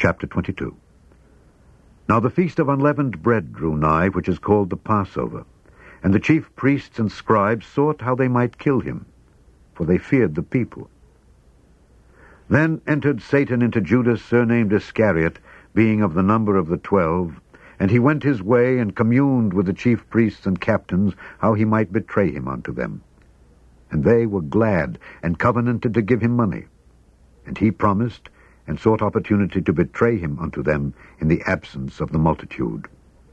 Chapter 22. Now the feast of unleavened bread drew nigh, which is called the Passover. And the chief priests and scribes sought how they might kill him, for they feared the people. Then entered Satan into Judas, surnamed Iscariot, being of the number of the 12, and he went his way and communed with the chief priests and captains how he might betray him unto them. And they were glad, and covenanted to give him money. And he promised, and sought opportunity to betray him unto them in the absence of the multitude.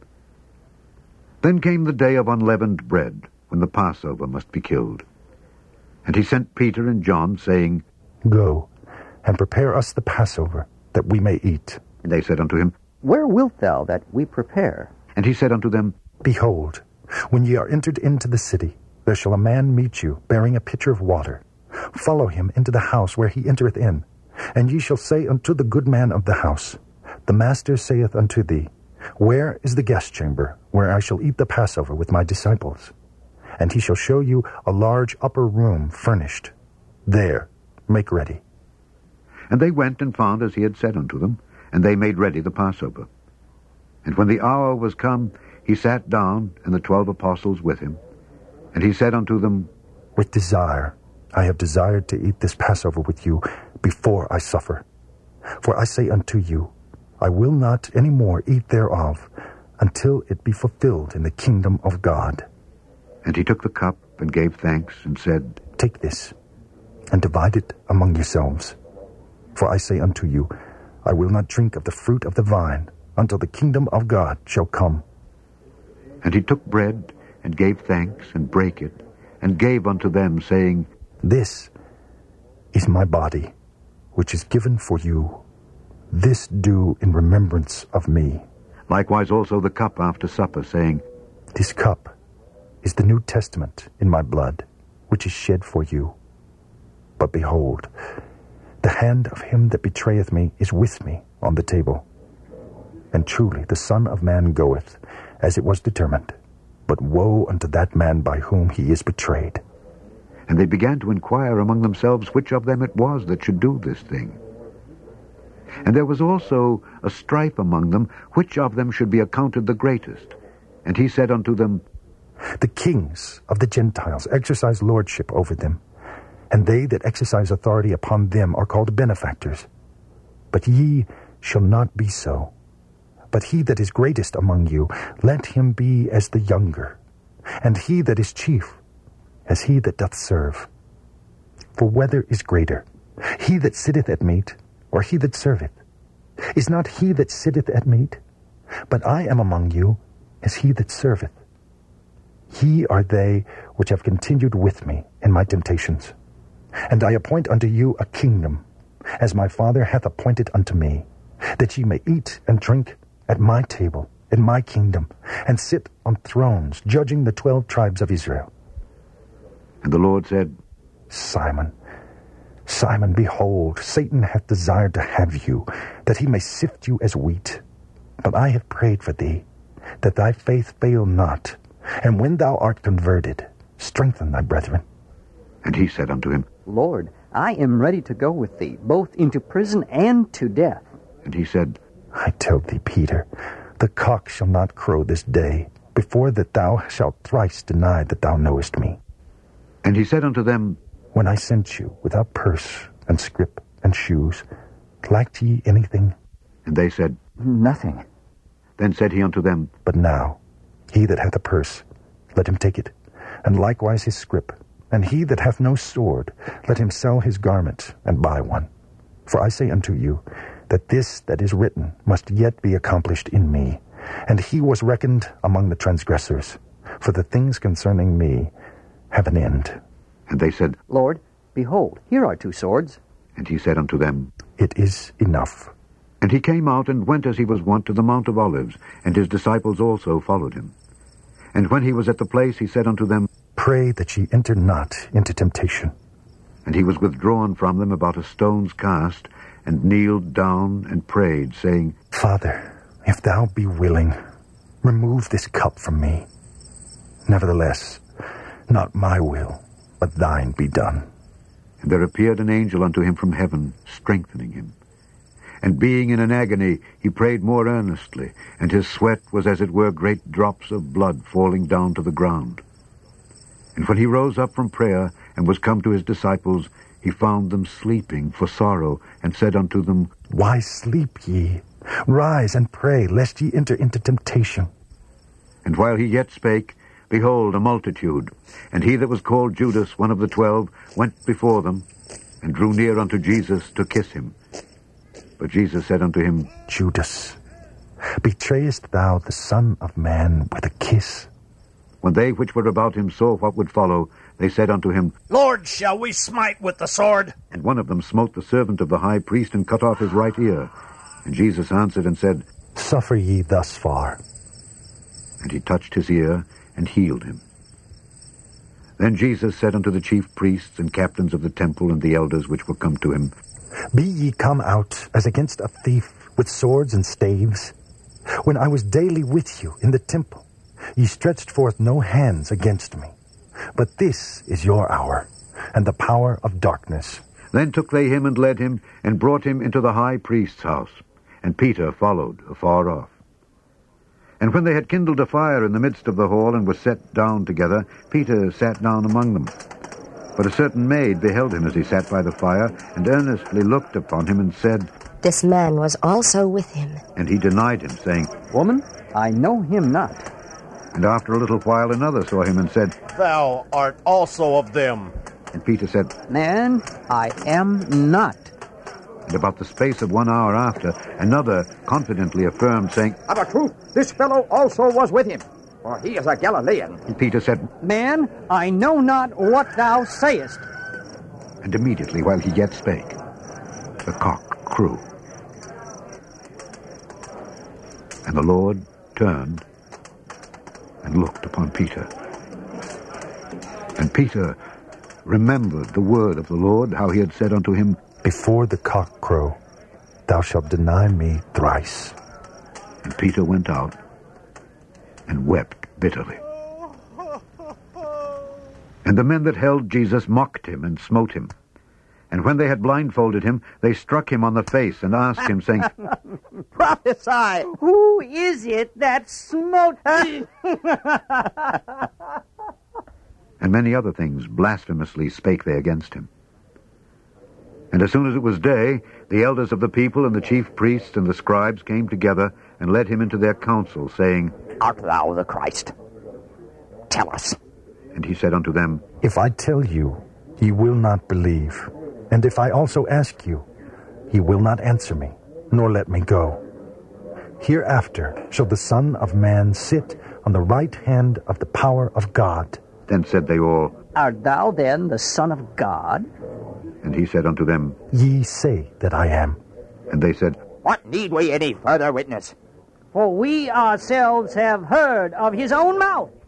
Then came the day of unleavened bread, when the Passover must be killed. And he sent Peter and John, saying, Go, and prepare us the Passover, that we may eat. And they said unto him, Where wilt thou that we prepare? And he said unto them, Behold, when ye are entered into the city, there shall a man meet you, bearing a pitcher of water. Follow him into the house where he entereth in. And ye shall say unto the good man of the house, The master saith unto thee, Where is the guest chamber, where I shall eat the Passover with my disciples? And he shall show you a large upper room furnished. There make ready. And they went and found as he had said unto them, and they made ready the Passover. And when the hour was come, he sat down, and the 12 apostles with him. And he said unto them, With desire I have desired to eat this Passover with you before I suffer. For I say unto you, I will not any more eat thereof, until it be fulfilled in the kingdom of God. And he took the cup, and gave thanks, and said, Take this, and divide it among yourselves. For I say unto you, I will not drink of the fruit of the vine, until the kingdom of God shall come. And he took bread, and gave thanks, and brake it, and gave unto them, saying, This is my body, which is given for you. This do in remembrance of me. Likewise also the cup after supper, saying, This cup is the New Testament in my blood, which is shed for you. But behold, the hand of him that betrayeth me is with me on the table. And truly the Son of Man goeth, as it was determined. But woe unto that man by whom he is betrayed. And they began to inquire among themselves which of them it was that should do this thing. And there was also a strife among them, which of them should be accounted the greatest. And he said unto them, The kings of the Gentiles exercise lordship over them, and they that exercise authority upon them are called benefactors. But ye shall not be so. But he that is greatest among you, let him be as the younger, and he that is chief, as he that doth serve. For whether is greater, he that sitteth at meat, or he that serveth? Is not he that sitteth at meat? But I am among you as he that serveth. Ye are they which have continued with me in my temptations. And I appoint unto you a kingdom, as my Father hath appointed unto me, that ye may eat and drink at my table in my kingdom, and sit on thrones, judging the 12 tribes of Israel. And the Lord said, Simon, Simon, behold, Satan hath desired to have you, that he may sift you as wheat. But I have prayed for thee, that thy faith fail not. And when thou art converted, strengthen thy brethren. And he said unto him, Lord, I am ready to go with thee, both into prison and to death. And he said, I tell thee, Peter, the cock shall not crow this day, before that thou shalt thrice deny that thou knowest me. And he said unto them, When I sent you without purse and scrip and shoes, lacked ye anything? And they said, Nothing. Then said he unto them, But now, he that hath a purse, let him take it, and likewise his scrip. And he that hath no sword, let him sell his garment, and buy one. For I say unto you, that this that is written must yet be accomplished in me. And he was reckoned among the transgressors. For the things concerning me have an end. And they said, Lord, behold, here are 2 swords. And he said unto them, It is enough. And he came out and went as he was wont to the Mount of Olives, and his disciples also followed him. And when he was at the place, he said unto them, Pray that ye enter not into temptation. And he was withdrawn from them about a stone's cast, and kneeled down and prayed, saying, Father, if thou be willing, remove this cup from me. Nevertheless, not my will, but thine be done. And there appeared an angel unto him from heaven, strengthening him. And being in an agony, he prayed more earnestly, and his sweat was as it were great drops of blood falling down to the ground. And when he rose up from prayer, and was come to his disciples, he found them sleeping for sorrow, and said unto them, Why sleep ye? Rise and pray, lest ye enter into temptation. And while he yet spake, behold, a multitude, and he that was called Judas, one of the 12, went before them, and drew near unto Jesus to kiss him. But Jesus said unto him, Judas, betrayest thou the Son of Man with a kiss? When they which were about him saw what would follow, they said unto him, Lord, shall we smite with the sword? And one of them smote the servant of the high priest, and cut off his right ear. And Jesus answered and said, Suffer ye thus far. And he touched his ear, and healed him. Then Jesus said unto the chief priests and captains of the temple and the elders which were come to him, Be ye come out as against a thief with swords and staves? When I was daily with you in the temple, ye stretched forth no hands against me. But this is your hour, and the power of darkness. Then took they him and led him, and brought him into the high priest's house. And Peter followed afar off. And when they had kindled a fire in the midst of the hall, and were set down together, Peter sat down among them. But a certain maid beheld him as he sat by the fire, and earnestly looked upon him, and said, This man was also with him. And he denied him, saying, Woman, I know him not. And after a little while another saw him, and said, Thou art also of them. And Peter said, Man, I am not. And about the space of 1 hour after, another confidently affirmed, saying, Of a truth, this fellow also was with him, for he is a Galilean. And Peter said, Man, I know not what thou sayest. And immediately while he yet spake, the cock crew. And the Lord turned and looked upon Peter. And Peter remembered the word of the Lord, how he had said unto him, Before the cock crow, thou shalt deny me thrice. And Peter went out and wept bitterly. And the men that held Jesus mocked him and smote him. And when they had blindfolded him, they struck him on the face and asked him, saying, Prophesy! Who is it that smote? And many other things blasphemously spake they against him. And as soon as it was day, the elders of the people and the chief priests and the scribes came together and led him into their council, saying, Art thou the Christ? Tell us. And he said unto them, If I tell you, ye will not believe. And if I also ask you, ye will not answer me, nor let me go. Hereafter shall the Son of Man sit on the right hand of the power of God. Then said they all, Art thou then the Son of God? And he said unto them, Ye say that I am. And they said, What need we any further witness? For we ourselves have heard of his own mouth